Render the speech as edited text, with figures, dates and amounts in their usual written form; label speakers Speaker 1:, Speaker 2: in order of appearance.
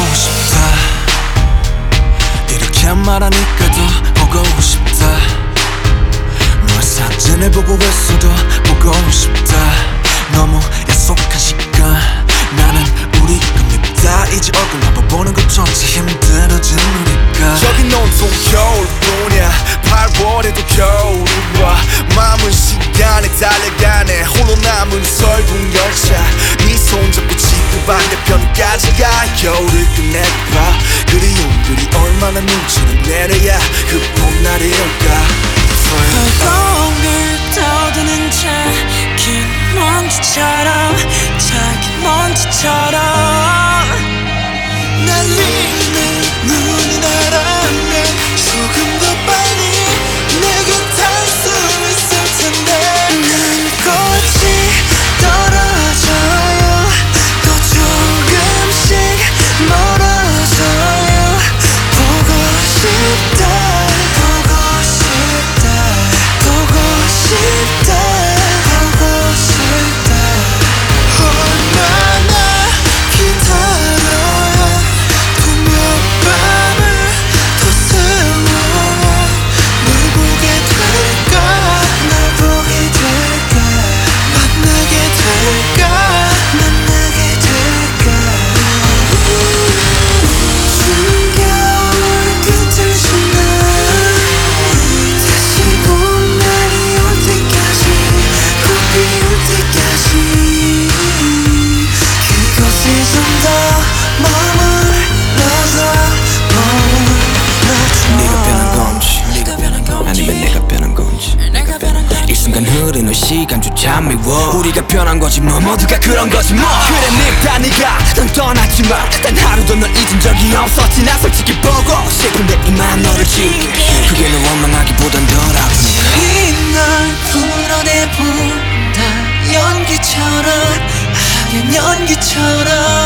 Speaker 1: 싶다. 이렇게 말하니까 더 보고 싶다. 너의 사진을 보고 있어도 보고 싶다. 너무 약속한 시간 나는 우리 겁니다. 이제 얼굴 한번 보는 것조차 힘들어진 우리가.
Speaker 2: 저긴 온통 겨울뿐이야. 8월에도 겨울이 와. 마음은 시간에 달려가네. 홀로 남은 설국 열차. 네 손잡고 지구 반대편까지 가. 겨울을 끝내봐. 그리움들이 얼마나 눈치를 내려야 그 봄날이 올까.
Speaker 3: 허공을 떠도는 작은 먼지처럼 작은 먼지처럼 날리는 눈이 나라면 조금 더 빨리 내게 닿을 수 있을 텐데. 난 꽃이 떨어져요. 또 조금씩 멀어져요. 보고 싶다.
Speaker 1: 흐르는 시간조차 미워. 우리가 변한 거지 뭐. 모두가 그런 거지 뭐. 그래 네가 넌 떠났지만 단 하루도 널 잊은 적이 없었지. 나 솔직히 보고 싶은데 이만 너를 지우게. 그게 널 원망하기보단 덜 아프니까.
Speaker 3: 이날 풀어내본다. 연기처럼 하얀 연기처럼